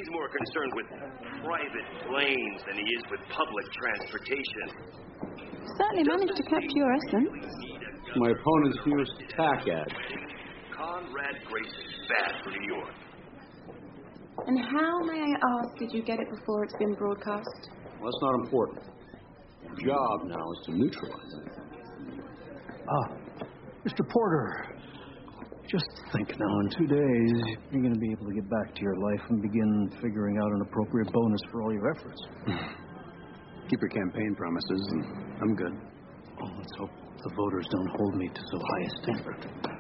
He's more concerned with private planes than he is with public transportation. Certainly managed to capture your essence. My opponent's newest tack ad. Conrad Grace is bad for New York. And how, may I ask, did you get it before it's been broadcast? Well, that's not important. Our job now is to neutralize it. Mr. Porter, just think now, in 2 days, you're going to be able to get back to your life and begin figuring out an appropriate bonus for all your efforts. Keep your campaign promises, and I'm good. Oh, let's hope the voters don't hold me to so high a standard.